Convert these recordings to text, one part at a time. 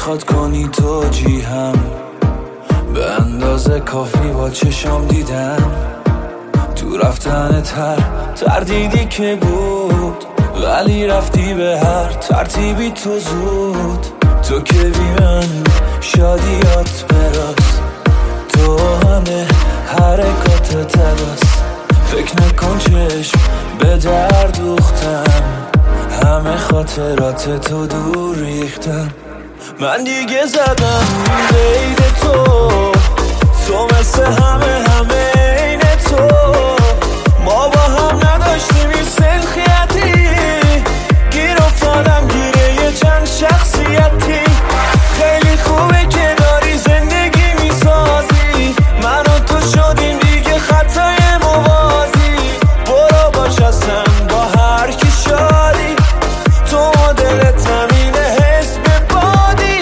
میخواد کنی توجیهم، به اندازه کافی با چشم دیدم. تو رفتن تردیدی که بود، ولی رفتی به هر ترتیبی تو زود. تو که بی من شادیات براست، تو همه حرکات تراست. فکر نکن چشم به در دوختم، همه خاطرات تو دور ریختم. من دیگه زدم قید تو مثل همه این تو. ما با هم نداشتیم این سلخیتی، گیر افتادم گیره یه چند شخصیتی. خیلی خوبه که داری زندگی میسازی، من و تو شدیم دیگه خطای موازی. برو باش اصلا با هر کی شادی، تو دلت همینه حس به بادی.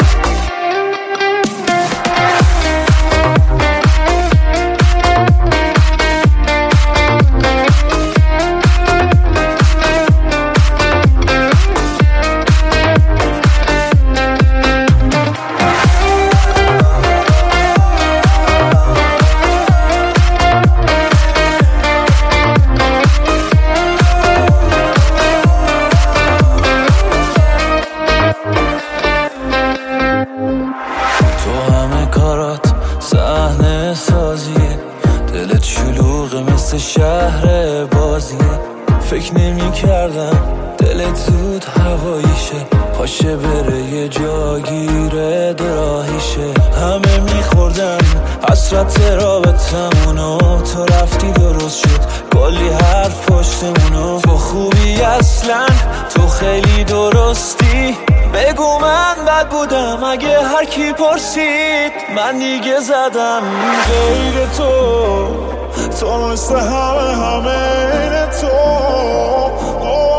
تو همه کارات صحنه سازیه، دلت شلوغه مثل شهر بازیه. فکر نمی کردم دلت زود هواییشه، پاشه بره یه جاگیره دراهیشه. همه میخوردن حسرت رابطمونو، تو رفتی درست شد کلی حرف پشتمونو. تو خوبی اصلا، تو خیلی درستی، بگو من بد بودم اگه هر کی پرسید. من دیگه زدم غیر تو مثل همه این تو.